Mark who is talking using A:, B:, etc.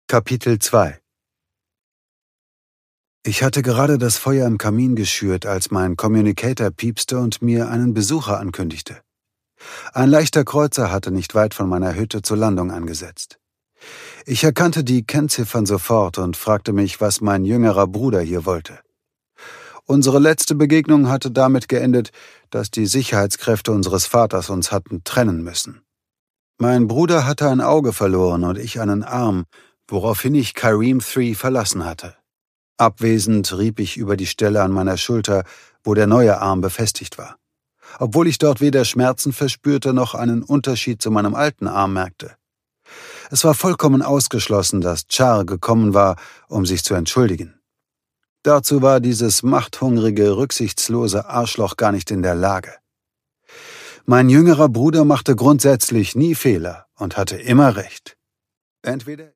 A: Kapitel 2 Ich hatte gerade das Feuer im Kamin geschürt, als mein Communicator piepste und mir einen Besucher ankündigte. Ein leichter Kreuzer hatte nicht weit von meiner Hütte zur Landung angesetzt. Ich erkannte die Kennziffern sofort und fragte mich, was mein jüngerer Bruder hier wollte. Unsere letzte Begegnung hatte damit geendet, dass die Sicherheitskräfte unseres Vaters uns hatten trennen müssen. Mein Bruder hatte ein Auge verloren und ich einen Arm, woraufhin ich Kareem 3 verlassen hatte. Abwesend rieb ich über die Stelle an meiner Schulter, wo der neue Arm befestigt war. Obwohl ich dort weder Schmerzen verspürte noch einen Unterschied zu meinem alten Arm merkte. Es war vollkommen ausgeschlossen, dass Char gekommen war, um sich zu entschuldigen. Dazu war dieses machthungrige, rücksichtslose Arschloch gar nicht in der Lage. Mein jüngerer Bruder machte grundsätzlich nie Fehler und hatte immer recht. Entweder